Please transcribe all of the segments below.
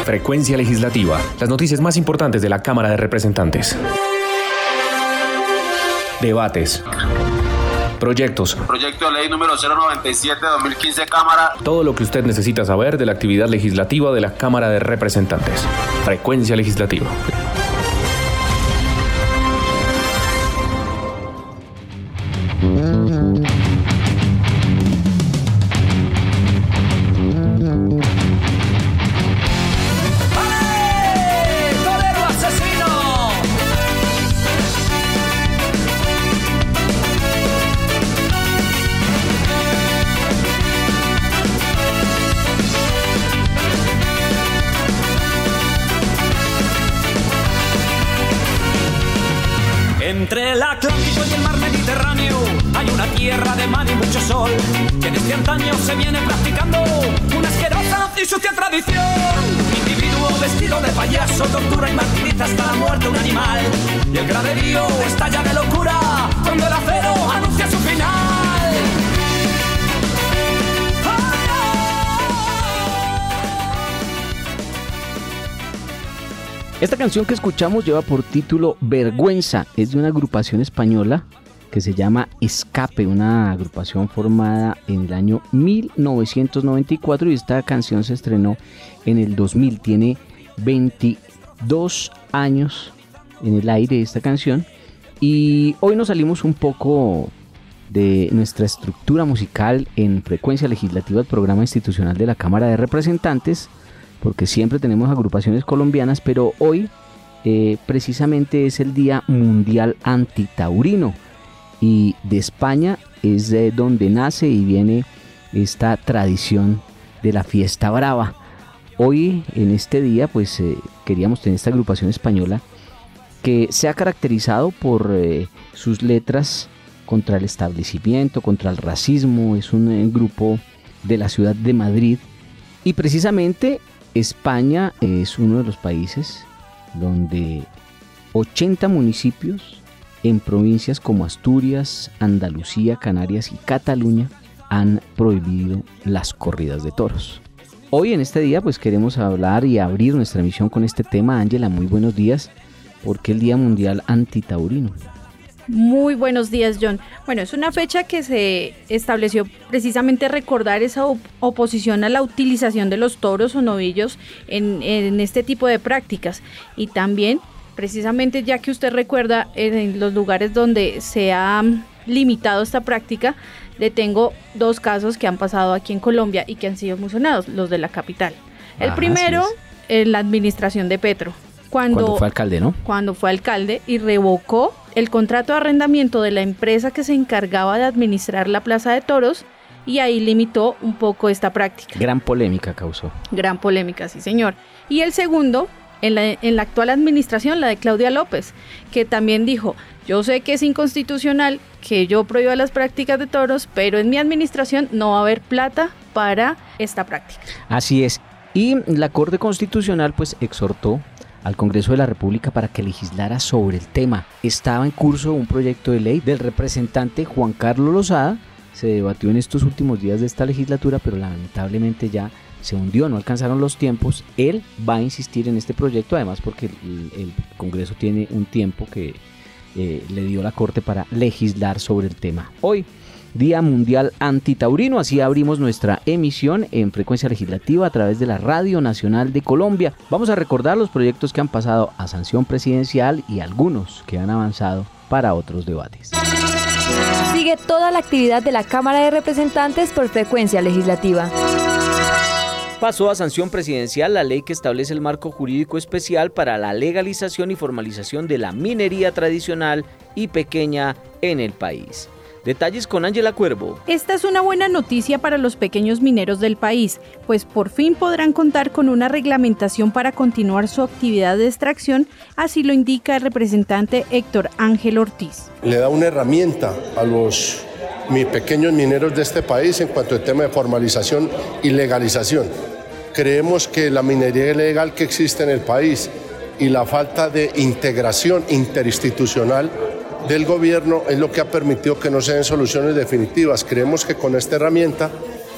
Frecuencia Legislativa. Las noticias más importantes de la Cámara de Representantes. Debates. Proyectos. Proyecto de ley número 097-2015, Cámara. Todo lo que usted necesita saber de la actividad legislativa de la Cámara de Representantes. Frecuencia Legislativa. Entre el Atlántico y el mar Mediterráneo hay una tierra de mar y mucho sol, que desde antaño se viene practicando una asquerosa y sucia tradición. Un individuo vestido de payaso tortura y martiriza hasta la muerte un animal, y el graderío estalla de locura cuando el acero anuncia su final. Esta canción que escuchamos lleva por título Vergüenza. Es de una agrupación española que se llama Escape, una agrupación formada en el año 1994, y esta canción se estrenó en el 2000. Tiene 22 años en el aire esta canción, y hoy nos salimos un poco de nuestra estructura musical en Frecuencia Legislativa, el programa institucional de la Cámara de Representantes, porque siempre tenemos agrupaciones colombianas, pero hoy precisamente es el Día Mundial Antitaurino, y de España es de donde nace y viene esta tradición de la fiesta brava. Hoy en este día pues queríamos tener esta agrupación española que se ha caracterizado por sus letras contra el establecimiento, contra el racismo. Es un grupo de la ciudad de Madrid, y precisamente España es uno de los países donde 80 municipios en provincias como Asturias, Andalucía, Canarias y Cataluña han prohibido las corridas de toros. Hoy en este día pues queremos hablar y abrir nuestra emisión con este tema. Ángela, muy buenos días. ¿Por qué el Día Mundial Antitaurino? Muy buenos días, John. Bueno, es una fecha que se estableció precisamente recordar esa oposición a la utilización de los toros o novillos en este tipo de prácticas, y también precisamente, ya que usted recuerda, en los lugares donde se ha limitado esta práctica, le tengo dos casos que han pasado aquí en Colombia y que han sido muy sonados, los de la capital. El primero, en la administración de Petro. Cuando fue alcalde, ¿no? Cuando fue alcalde y revocó el contrato de arrendamiento de la empresa que se encargaba de administrar la Plaza de Toros, y ahí limitó un poco esta práctica. Gran polémica causó. Gran polémica, sí señor. Y el segundo, en la actual administración, la de Claudia López, que también dijo: yo sé que es inconstitucional que yo prohíba las prácticas de toros, pero en mi administración no va a haber plata para esta práctica. Así es. Y la Corte Constitucional pues exhortó al Congreso de la República para que legislara sobre el tema. Estaba en curso un proyecto de ley del representante Juan Carlos Lozada. Se debatió en estos últimos días de esta legislatura, pero lamentablemente ya se hundió, no alcanzaron los tiempos. Él va a insistir en este proyecto, además porque el Congreso tiene un tiempo que le dio la Corte para legislar sobre el tema. Hoy, Día Mundial Antitaurino, así abrimos nuestra emisión en Frecuencia Legislativa a través de la Radio Nacional de Colombia. Vamos a recordar los proyectos que han pasado a sanción presidencial y algunos que han avanzado para otros debates. Sigue toda la actividad de la Cámara de Representantes por Frecuencia Legislativa. Pasó a sanción presidencial la ley que establece el marco jurídico especial para la legalización y formalización de la minería tradicional y pequeña en el país. Detalles con Ángela Cuervo. Esta es una buena noticia para los pequeños mineros del país, pues por fin podrán contar con una reglamentación para continuar su actividad de extracción, así lo indica el representante Héctor Ángel Ortiz. Le da una herramienta a los pequeños mineros de este país en cuanto al tema de formalización y legalización. Creemos que la minería ilegal que existe en el país y la falta de integración interinstitucional del gobierno es lo que ha permitido que no se den soluciones definitivas. Creemos que con esta herramienta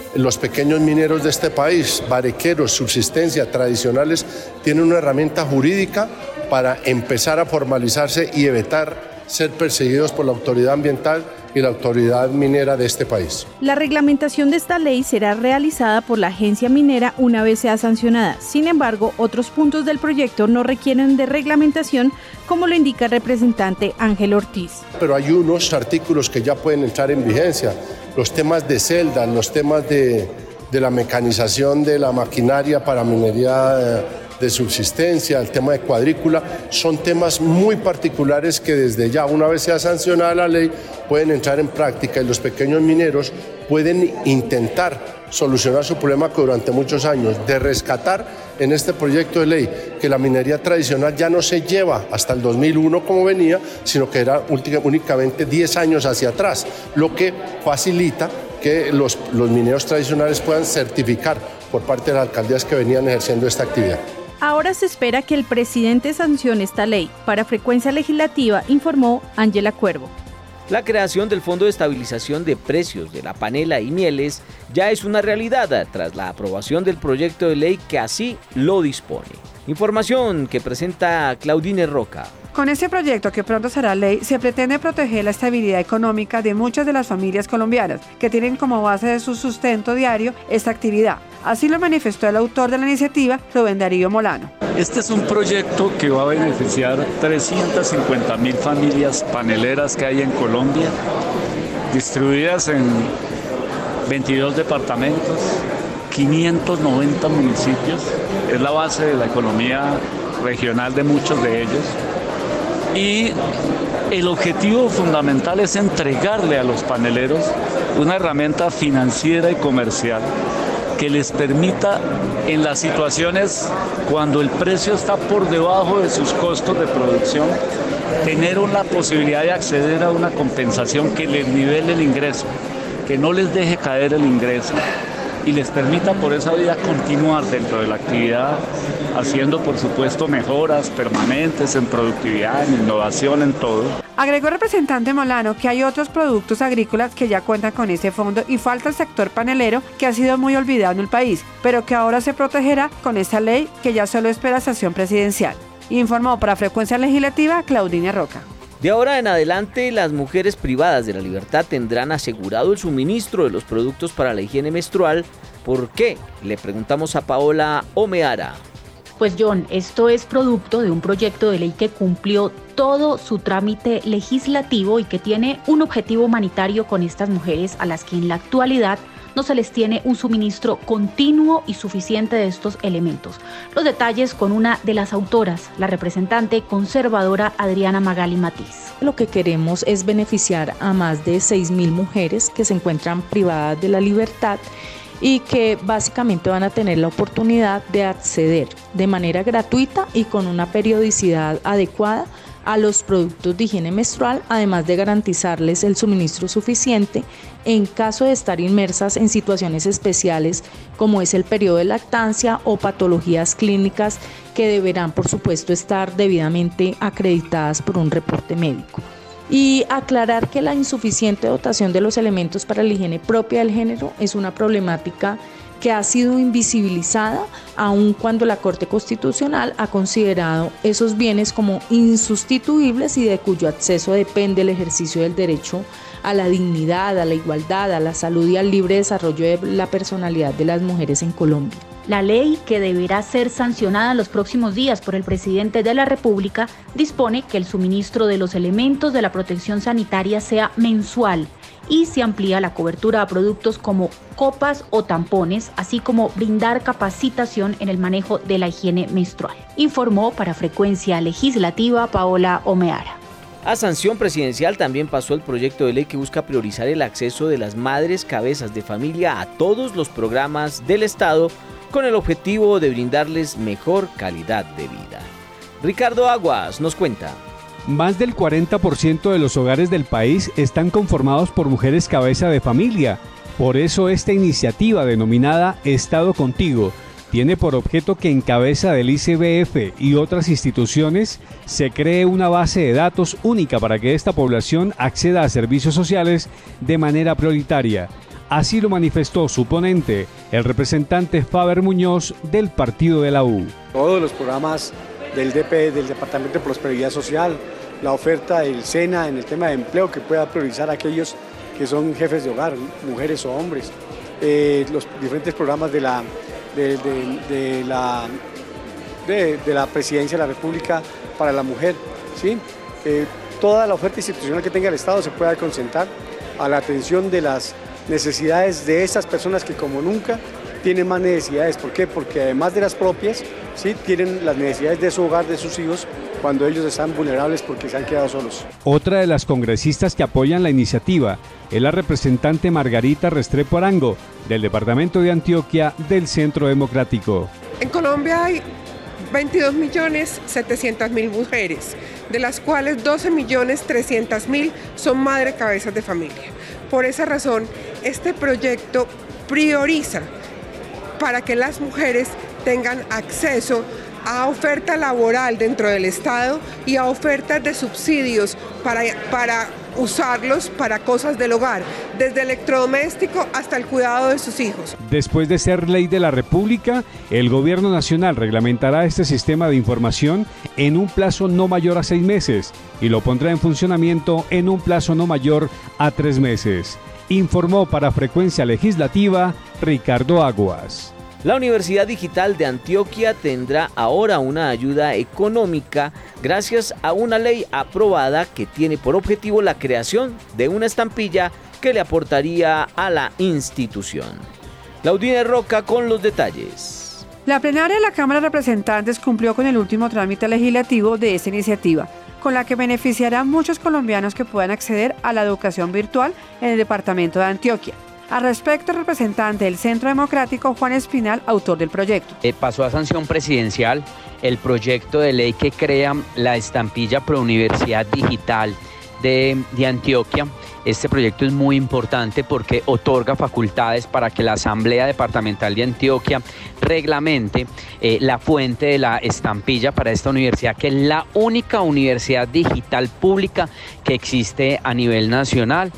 los pequeños mineros de este país, barequeros, subsistencia, tradicionales, tienen una herramienta jurídica para empezar a formalizarse y evitar ser perseguidos por la autoridad ambiental y la autoridad minera de este país. La reglamentación de esta ley será realizada por la agencia minera una vez sea sancionada. Sin embargo, otros puntos del proyecto no requieren de reglamentación, como lo indica el representante Ángel Ortiz. Pero hay unos artículos que ya pueden entrar en vigencia. Los temas de celda, los temas de la mecanización de la maquinaria para minería de subsistencia, el tema de cuadrícula, son temas muy particulares que desde ya, una vez sea sancionada la ley, pueden entrar en práctica y los pequeños mineros pueden intentar solucionar su problema que durante muchos años, de rescatar en este proyecto de ley que la minería tradicional ya no se lleva hasta el 2001 como venía, sino que era únicamente 10 años hacia atrás, lo que facilita que los mineros tradicionales puedan certificar por parte de las alcaldías que venían ejerciendo esta actividad. Ahora se espera que el presidente sancione esta ley. Para Frecuencia Legislativa, informó Ángela Cuervo. La creación del Fondo de Estabilización de Precios de la Panela y Mieles ya es una realidad tras la aprobación del proyecto de ley que así lo dispone. Información que presenta Claudine Roca. Con este proyecto, que pronto será ley, se pretende proteger la estabilidad económica de muchas de las familias colombianas que tienen como base de su sustento diario esta actividad. Así lo manifestó el autor de la iniciativa, Rubén Darío Molano. Este es un proyecto que va a beneficiar 350.000 familias paneleras que hay en Colombia, distribuidas en 22 departamentos, 590 municipios. Es la base de la economía regional de muchos de ellos. Y el objetivo fundamental es entregarle a los paneleros una herramienta financiera y comercial que les permita, en las situaciones cuando el precio está por debajo de sus costos de producción, tener la posibilidad de acceder a una compensación que les nivele el ingreso, que no les deje caer el ingreso y les permita por esa vía continuar dentro de la actividad, haciendo por supuesto mejoras permanentes en productividad, en innovación, en todo. Agregó el representante Molano que hay otros productos agrícolas que ya cuentan con este fondo y falta el sector panelero, que ha sido muy olvidado en el país, pero que ahora se protegerá con esta ley que ya solo espera sanción presidencial. Informó para Frecuencia Legislativa Claudine Roca. De ahora en adelante, las mujeres privadas de la libertad tendrán asegurado el suministro de los productos para la higiene menstrual. ¿Por qué? Le preguntamos a Paola Omeara. Pues John, esto es producto de un proyecto de ley que cumplió todo su trámite legislativo y que tiene un objetivo humanitario con estas mujeres a las que en la actualidad no se les tiene un suministro continuo y suficiente de estos elementos. Los detalles con una de las autoras, la representante conservadora Adriana Magali Matiz. Lo que queremos es beneficiar a más de 6.000 mujeres que se encuentran privadas de la libertad y que básicamente van a tener la oportunidad de acceder de manera gratuita y con una periodicidad adecuada a los productos de higiene menstrual, además de garantizarles el suministro suficiente en caso de estar inmersas en situaciones especiales como es el periodo de lactancia o patologías clínicas que deberán, por supuesto, estar debidamente acreditadas por un reporte médico. Y aclarar que la insuficiente dotación de los elementos para la higiene propia del género es una problemática que ha sido invisibilizada, aun cuando la Corte Constitucional ha considerado esos bienes como insustituibles y de cuyo acceso depende el ejercicio del derecho a la dignidad, a la igualdad, a la salud y al libre desarrollo de la personalidad de las mujeres en Colombia. La ley, que deberá ser sancionada en los próximos días por el presidente de la República, dispone que el suministro de los elementos de la protección sanitaria sea mensual y se amplía la cobertura a productos como copas o tampones, así como brindar capacitación en el manejo de la higiene menstrual. Informó para Frecuencia Legislativa Paola Omeara. A sanción presidencial también pasó el proyecto de ley que busca priorizar el acceso de las madres cabezas de familia a todos los programas del Estado con el objetivo de brindarles mejor calidad de vida. Ricardo Aguas nos cuenta. Más del 40% de los hogares del país están conformados por mujeres cabeza de familia. Por eso esta iniciativa denominada Estado Contigo tiene por objeto que en cabeza del ICBF y otras instituciones se cree una base de datos única para que esta población acceda a servicios sociales de manera prioritaria. Así lo manifestó su ponente, el representante Faber Muñoz del partido de la U. Todos los programas del DP, del Departamento de Prosperidad Social, la oferta del SENA en el tema de empleo que pueda priorizar a aquellos que son jefes de hogar, mujeres o hombres, los diferentes programas de la Presidencia de la República para la mujer, ¿sí? Toda la oferta institucional que tenga el Estado se pueda concentrar a la atención de las necesidades de esas personas que como nunca tienen más necesidades. ¿Por qué? Porque además de las propias, ¿sí?, tienen las necesidades de su hogar, de sus hijos, cuando ellos están vulnerables porque se han quedado solos. Otra de las congresistas que apoyan la iniciativa es la representante Margarita Restrepo Arango, del departamento de Antioquia del Centro Democrático. En Colombia hay 22.700.000 mujeres, de las cuales 12.300.000 son madres cabezas de familia. Por esa razón, este proyecto prioriza para que las mujeres tengan acceso a oferta laboral dentro del Estado y a ofertas de subsidios para usarlos para cosas del hogar, desde electrodoméstico hasta el cuidado de sus hijos. Después de ser ley de la República, el Gobierno Nacional reglamentará este sistema de información en un plazo no mayor a 6 meses y lo pondrá en funcionamiento en un plazo no mayor a 3 meses. Informó para Frecuencia Legislativa Ricardo Aguas. La Universidad Digital de Antioquia tendrá ahora una ayuda económica gracias a una ley aprobada que tiene por objetivo la creación de una estampilla que le aportaría a la institución. Claudine Roca con los detalles. La plenaria de la Cámara de Representantes cumplió con el último trámite legislativo de esta iniciativa, con la que beneficiará a muchos colombianos que puedan acceder a la educación virtual en el departamento de Antioquia. Al respecto, el representante del Centro Democrático, Juan Espinal, autor del proyecto. Pasó a sanción presidencial el proyecto de ley que crea la estampilla Prouniversidad Digital de Antioquia. Este proyecto es muy importante porque otorga facultades para que la Asamblea Departamental de Antioquia reglamente la fuente de la estampilla para esta universidad, que es la única universidad digital pública que existe a nivel nacional,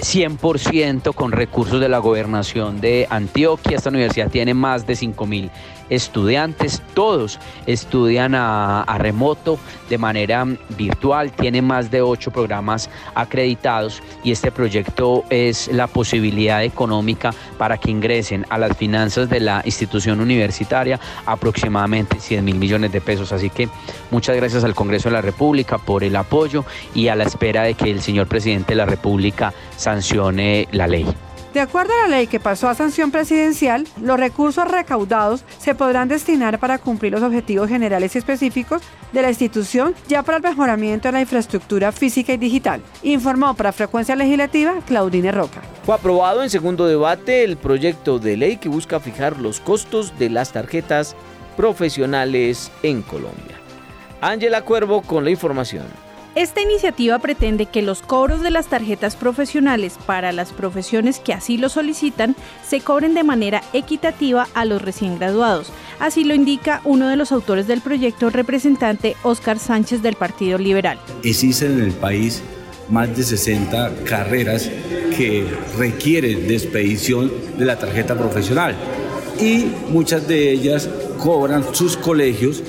100% con recursos de la gobernación de Antioquia. Esta universidad tiene más de 5.000 estudiantes, todos estudian a remoto de manera virtual, tiene más de 8 programas acreditados y este proyecto es la posibilidad económica para que ingresen a las finanzas de la institución universitaria aproximadamente 100.000 millones de pesos. Así que muchas gracias al Congreso de la República por el apoyo y a la espera de que el señor presidente de la República sancione la ley. De acuerdo a la ley que pasó a sanción presidencial, los recursos recaudados se podrán destinar para cumplir los objetivos generales y específicos de la institución, ya para el mejoramiento de la infraestructura física y digital. Informó para Frecuencia Legislativa Claudine Roca. Fue aprobado en segundo debate el proyecto de ley que busca fijar los costos de las tarjetas profesionales en Colombia. Ángela Cuervo con la información. Esta iniciativa pretende que los cobros de las tarjetas profesionales para las profesiones que así lo solicitan se cobren de manera equitativa a los recién graduados. Así lo indica uno de los autores del proyecto, representante Óscar Sánchez del Partido Liberal. Existen en el país más de 60 carreras que requieren de expedición de la tarjeta profesional y muchas de ellas cobran sus colegios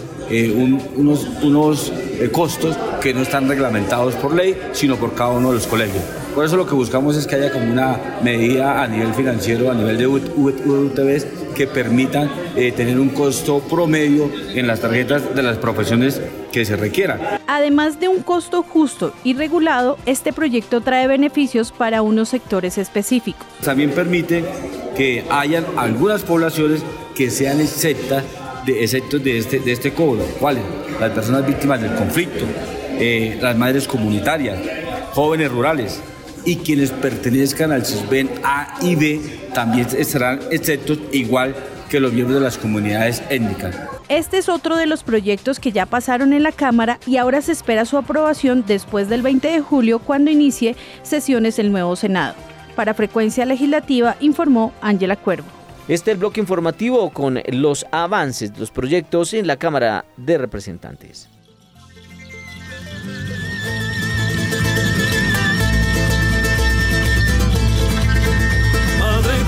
unos costos que no están reglamentados por ley, sino por cada uno de los colegios. Por eso lo que buscamos es que haya como una medida a nivel financiero, a nivel de UTBs, que permitan tener un costo promedio en las tarjetas de las profesiones que se requieran. Además de un costo justo y regulado, este proyecto trae beneficios para unos sectores específicos. También permite que hayan algunas poblaciones que sean exentas de este cobro. ¿Cuáles? Las personas víctimas del conflicto, las madres comunitarias, jóvenes rurales y quienes pertenezcan al CISBEN A y B también estarán exentos, igual que los miembros de las comunidades étnicas. Este es otro de los proyectos que ya pasaron en la Cámara y ahora se espera su aprobación después del 20 de julio, cuando inicie sesiones el nuevo Senado. Para Frecuencia Legislativa, informó Ángela Cuervo. Este es el bloque informativo con los avances de los proyectos en la Cámara de Representantes. Madre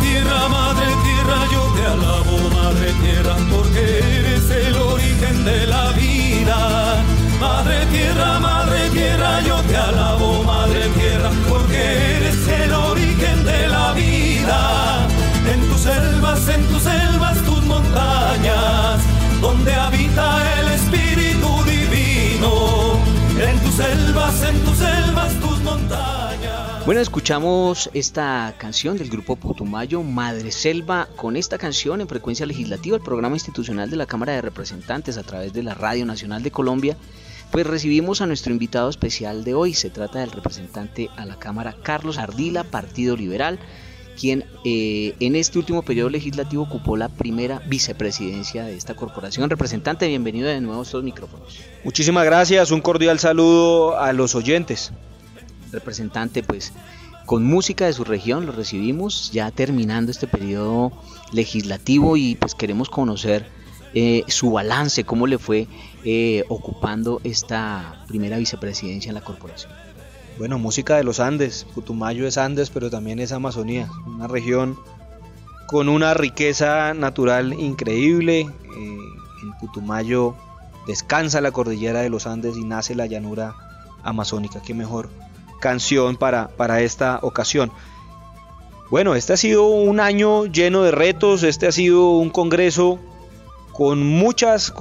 Bueno, escuchamos esta canción del grupo Putumayo, Madre Selva. Con esta canción en Frecuencia Legislativa, el programa institucional de la Cámara de Representantes a través de la Radio Nacional de Colombia, pues recibimos a nuestro invitado especial de hoy. Se trata del representante a la Cámara, Carlos Ardila, Partido Liberal, quien en este último periodo legislativo ocupó la primera vicepresidencia de esta corporación. Representante, bienvenido de nuevo a estos micrófonos. Muchísimas gracias, un cordial saludo a los oyentes. Representante, pues con música de su región lo recibimos ya terminando este periodo legislativo y pues queremos conocer su balance, cómo le fue ocupando esta primera vicepresidencia en la corporación. Bueno, música de los Andes. Putumayo es Andes, pero también es Amazonía, una región con una riqueza natural increíble. En Putumayo descansa la cordillera de los Andes y nace la llanura amazónica. Qué mejor canción para esta ocasión. Bueno, este ha sido un año lleno de retos, este ha sido un congreso con muchas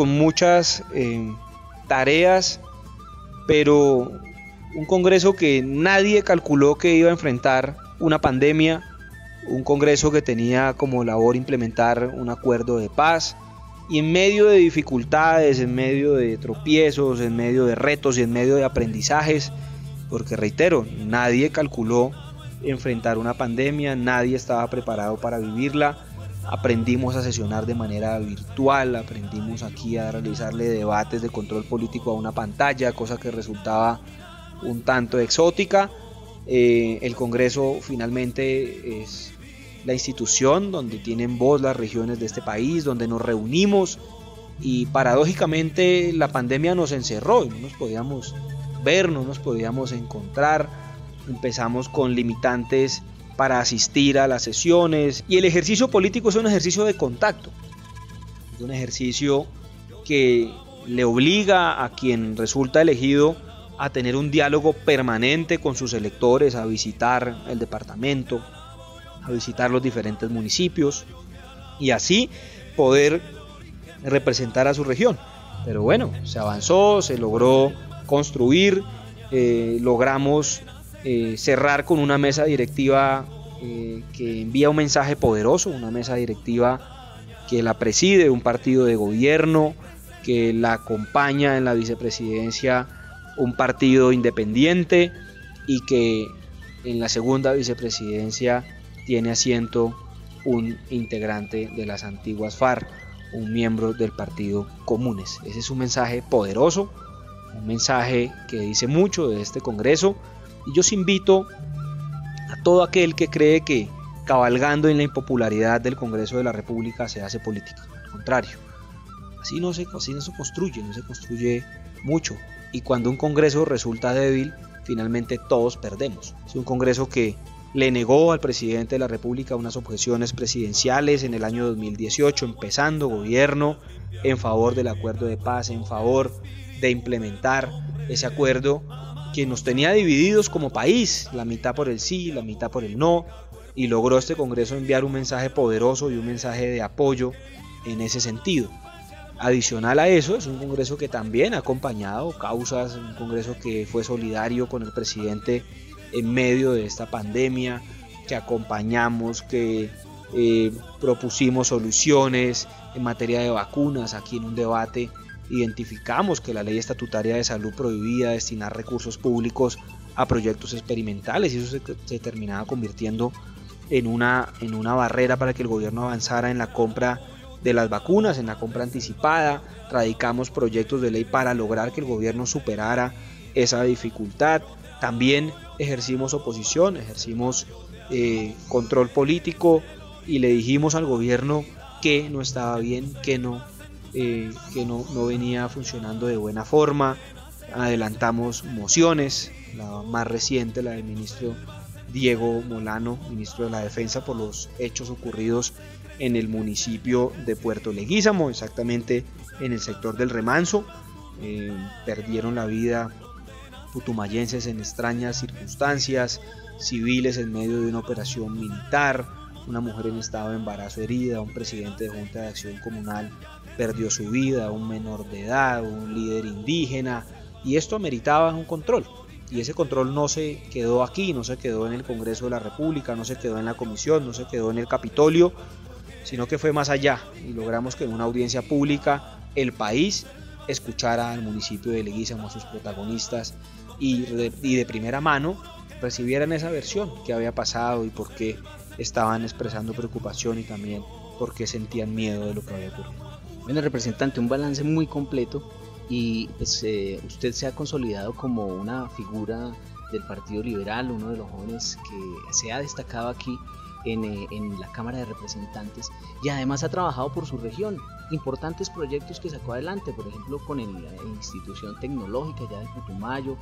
tareas, pero un congreso que nadie calculó que iba a enfrentar una pandemia, un congreso que tenía como labor implementar un acuerdo de paz, y en medio de dificultades, en medio de tropiezos, en medio de retos y en medio de aprendizajes, porque reitero, nadie calculó enfrentar una pandemia, nadie estaba preparado para vivirla. Aprendimos a sesionar de manera virtual, aprendimos aquí a realizarle debates de control político a una pantalla, cosa que resultaba un tanto exótica. El Congreso finalmente es la institución donde tienen voz las regiones de este país, donde nos reunimos, y paradójicamente la pandemia nos encerró y no nos podíamos ver, no nos podíamos encontrar. Empezamos con limitantes para asistir a las sesiones, y el ejercicio político es un ejercicio de contacto, es un ejercicio que le obliga a quien resulta elegido a tener un diálogo permanente con sus electores, a visitar el departamento, a visitar los diferentes municipios y así poder representar a su región. Pero bueno, se avanzó, se logró construir, logramos cerrar con una mesa directiva que envía un mensaje poderoso, una mesa directiva que la preside un partido de gobierno, que la acompaña en la vicepresidencia un partido independiente, y que en la segunda vicepresidencia tiene asiento un integrante de las antiguas FARC, un miembro del partido Comunes. Ese es un mensaje poderoso, un mensaje que dice mucho de este Congreso, y yo os invito a todo aquel que cree que cabalgando en la impopularidad del Congreso de la República se hace política. Al contrario, así no se construye mucho, y cuando un Congreso resulta débil, finalmente todos perdemos. Es un Congreso que le negó al presidente de la República unas objeciones presidenciales en el año 2018, empezando gobierno en favor del acuerdo de paz, en favor de implementar ese acuerdo que nos tenía divididos como país, la mitad por el sí, la mitad por el no, y logró este Congreso enviar un mensaje poderoso y un mensaje de apoyo en ese sentido. Adicional a eso, es un Congreso que también ha acompañado causas, un Congreso que fue solidario con el presidente en medio de esta pandemia, que acompañamos, que propusimos soluciones en materia de vacunas. Aquí en un debate identificamos que la ley estatutaria de salud prohibía destinar recursos públicos a proyectos experimentales, y eso se terminaba convirtiendo en una barrera para que el gobierno avanzara en la compra de las vacunas, en la compra anticipada. Radicamos proyectos de ley para lograr que el gobierno superara esa dificultad. También ejercimos oposición, ejercimos control político, y le dijimos al gobierno que no estaba bien, que no venía funcionando de buena forma. Adelantamos mociones, la más reciente, la del ministro Diego Molano, ministro de la Defensa, por los hechos ocurridos en el municipio de Puerto Leguízamo, exactamente en el sector del Remanso. Perdieron la vida putumayenses en extrañas circunstancias, civiles en medio de una operación militar, una mujer en estado de embarazo herida, un presidente de Junta de Acción Comunal perdió su vida, un menor de edad, un líder indígena, y esto ameritaba un control. Y ese control no se quedó aquí, no se quedó en el Congreso de la República, no se quedó en la Comisión, no se quedó en el Capitolio, sino que fue más allá y logramos que en una audiencia pública el país escuchara al municipio de Leguízamo, a sus protagonistas y de primera mano recibieran esa versión, qué había pasado y por qué estaban expresando preocupación y también por qué sentían miedo de lo que había ocurrido. Bueno, representante, un balance muy completo y pues, usted se ha consolidado como una figura del Partido Liberal, uno de los jóvenes que se ha destacado aquí en la Cámara de Representantes y además ha trabajado por su región, importantes proyectos que sacó adelante, por ejemplo con la institución tecnológica ya del Putumayo,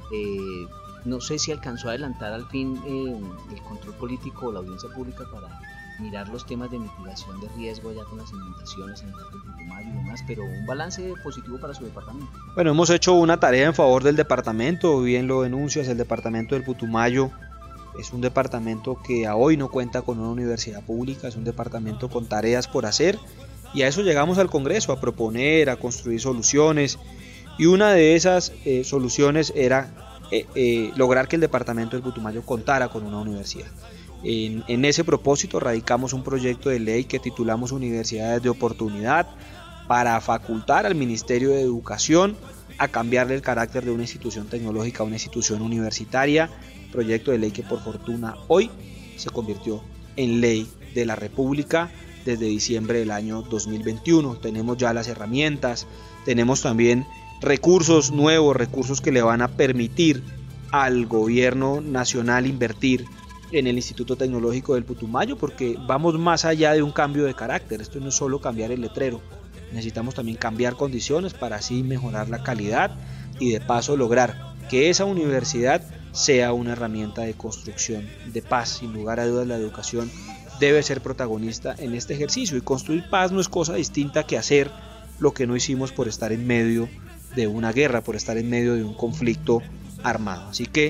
no sé si alcanzó a adelantar al fin el control político o la audiencia pública para mirar los temas de mitigación de riesgo allá con las inundaciones en el Putumayo y demás, pero un balance positivo para su departamento. Bueno, hemos hecho una tarea en favor del departamento, bien lo denuncias, el departamento del Putumayo es un departamento que a hoy no cuenta con una universidad pública, es un departamento con tareas por hacer y a eso llegamos al Congreso, a proponer, a construir soluciones y una de esas soluciones era lograr que el departamento del Putumayo contara con una universidad. En ese propósito radicamos un proyecto de ley que titulamos Universidades de Oportunidad para facultar al Ministerio de Educación a cambiarle el carácter de una institución tecnológica a una institución universitaria, proyecto de ley que por fortuna hoy se convirtió en ley de la República desde diciembre del año 2021. Tenemos ya las herramientas, tenemos también recursos nuevos, recursos que le van a permitir al gobierno nacional invertir en el Instituto Tecnológico del Putumayo, porque vamos más allá de un cambio de carácter. Esto no es solo cambiar el letrero, necesitamos también cambiar condiciones para así mejorar la calidad y de paso lograr que esa universidad sea una herramienta de construcción de paz. Sin lugar a dudas, la educación debe ser protagonista en este ejercicio y construir paz no es cosa distinta que hacer lo que no hicimos por estar en medio de una guerra, por estar en medio de un conflicto armado. Así que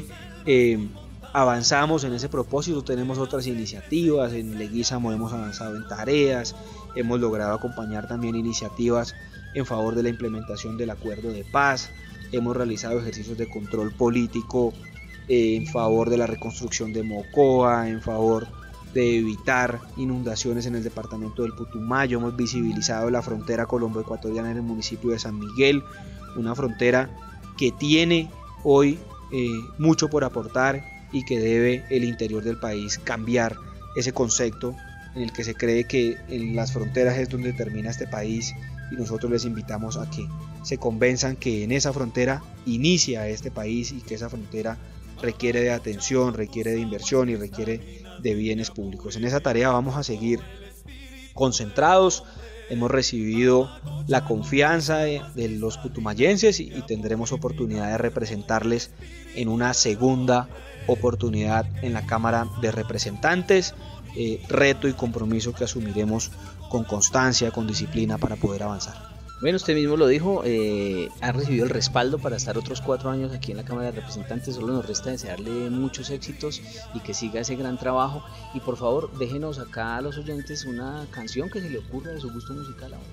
avanzamos en ese propósito, tenemos otras iniciativas, en Leguízamo hemos avanzado en tareas, hemos logrado acompañar también iniciativas en favor de la implementación del acuerdo de paz, hemos realizado ejercicios de control político en favor de la reconstrucción de Mocoa, en favor de evitar inundaciones en el departamento del Putumayo, hemos visibilizado la frontera colombo-ecuatoriana en el municipio de San Miguel, una frontera que tiene hoy mucho por aportar y que debe el interior del país cambiar ese concepto en el que se cree que en las fronteras es donde termina este país y nosotros les invitamos a que se convenzan que en esa frontera inicia este país y que esa frontera requiere de atención, requiere de inversión y requiere de bienes públicos. En esa tarea vamos a seguir concentrados. Hemos recibido la confianza de los putumayenses y tendremos oportunidad de representarles en una segunda oportunidad en la Cámara de Representantes, reto y compromiso que asumiremos con constancia, con disciplina para poder avanzar. Bueno, usted mismo lo dijo, ha recibido el respaldo para estar otros 4 años aquí en la Cámara de Representantes. Solo nos resta desearle muchos éxitos y que siga ese gran trabajo. Y por favor, déjenos acá a los oyentes una canción que se le ocurra de su gusto musical ahora.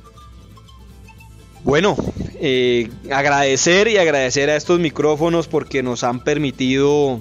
Bueno, agradecer a estos micrófonos porque nos han permitido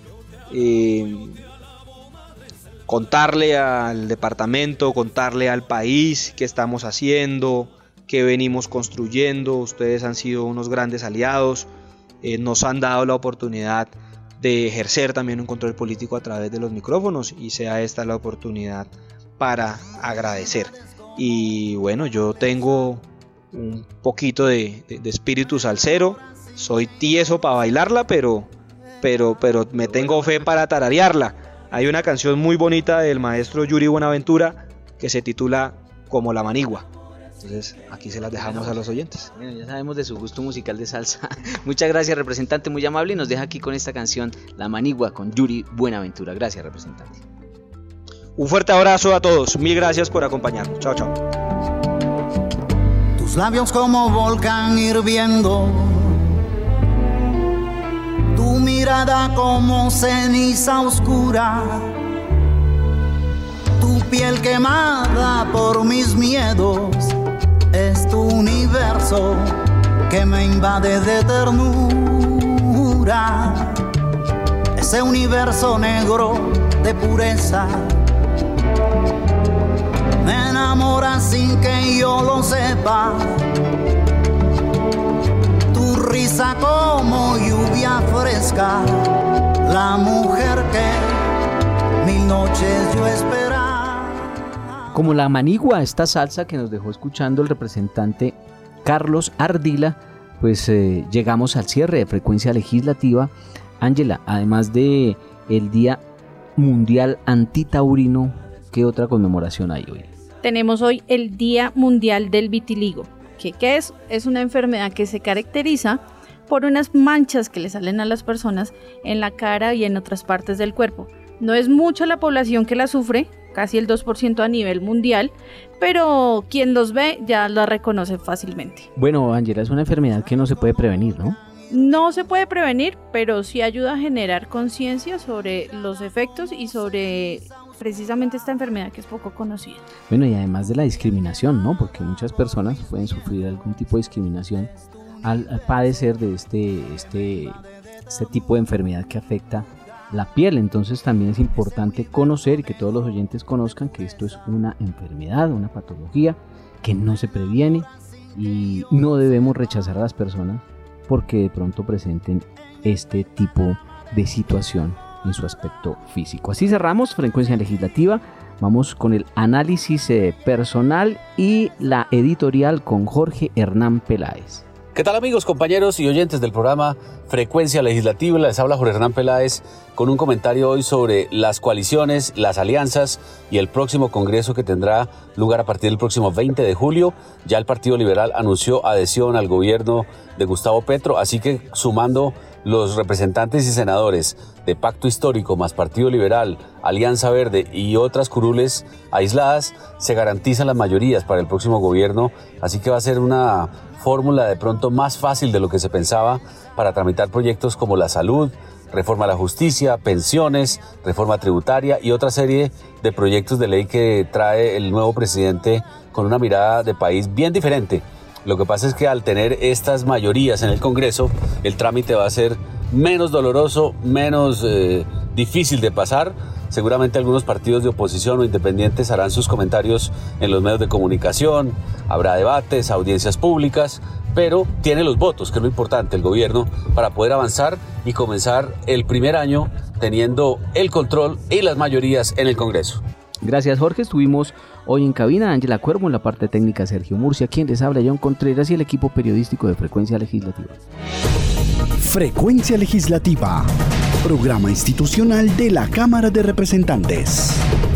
contarle al departamento, contarle al país qué estamos haciendo, que venimos construyendo. Ustedes han sido unos grandes aliados, nos han dado la oportunidad de ejercer también un control político a través de los micrófonos y sea esta la oportunidad para agradecer. Y bueno, yo tengo un poquito de espíritu salsero, soy tieso para bailarla, pero me tengo fe para tararearla. Hay una canción muy bonita del maestro Yuri Buenaventura que se titula Como la Manigua. Entonces aquí se las dejamos a los oyentes. Bueno, ya sabemos de su gusto musical de salsa. Muchas gracias, representante, muy amable, y nos deja aquí con esta canción La Manigua con Yuri Buenaventura. Gracias, representante. Un fuerte abrazo a todos, mil gracias por acompañarnos. Chao, chao. Tus labios como volcán hirviendo, tu mirada como ceniza oscura, tu piel quemada por mis miedos, es tu universo que me invade de ternura. oscura, ese universo negro de pureza. Me enamora sin que yo lo sepa, tu risa como lluvia fresca, la mujer que mil noches yo esperaba. Como la manigua, esta salsa que nos dejó escuchando el representante Carlos Ardila, pues llegamos al cierre de Frecuencia Legislativa. Ángela, además de el Día Mundial Antitaurino, ¿qué otra conmemoración hay hoy? Tenemos hoy el Día Mundial del Vitiligo. ¿Qué es? Es una enfermedad que se caracteriza por unas manchas que le salen a las personas en la cara y en otras partes del cuerpo. No es mucha la población que la sufre, casi el 2% a nivel mundial, pero quien los ve ya la reconoce fácilmente. Bueno, Ángela, es una enfermedad que no se puede prevenir, ¿no? No se puede prevenir, pero sí ayuda a generar conciencia sobre los efectos y sobre precisamente esta enfermedad que es poco conocida. Bueno, y además de la discriminación, ¿no? Porque muchas personas pueden sufrir algún tipo de discriminación al padecer de este tipo de enfermedad que afecta la piel. Entonces también es importante conocer y que todos los oyentes conozcan que esto es una enfermedad, una patología que no se previene y no debemos rechazar a las personas porque de pronto presenten este tipo de situación en su aspecto físico. Así cerramos Frecuencia Legislativa. Vamos con el análisis personal y la editorial con Jorge Hernán Peláez. ¿Qué tal, amigos, compañeros y oyentes del programa Frecuencia Legislativa? Les habla Jorge Hernán Peláez con un comentario hoy sobre las coaliciones, las alianzas y el próximo congreso que tendrá lugar a partir del próximo 20 de julio. Ya el Partido Liberal anunció adhesión al gobierno de Gustavo Petro, así que sumando los representantes y senadores de Pacto Histórico más Partido Liberal, Alianza Verde y otras curules aisladas, se garantizan las mayorías para el próximo gobierno, así que va a ser una fórmula de pronto más fácil de lo que se pensaba para tramitar proyectos como la salud, reforma a la justicia, pensiones, reforma tributaria y otra serie de proyectos de ley que trae el nuevo presidente con una mirada de país bien diferente. Lo que pasa es que al tener estas mayorías en el Congreso, el trámite va a ser menos doloroso, menos difícil de pasar. Seguramente algunos partidos de oposición o independientes harán sus comentarios en los medios de comunicación, habrá debates, audiencias públicas, pero tiene los votos, que es lo importante, el gobierno, para poder avanzar y comenzar el primer año teniendo el control y las mayorías en el Congreso. Gracias, Jorge. Estuvimos hoy en cabina Ángela Cuervo, en la parte técnica Sergio Murcia, quien les habla John Contreras y el equipo periodístico de Frecuencia Legislativa. Frecuencia Legislativa, programa institucional de la Cámara de Representantes.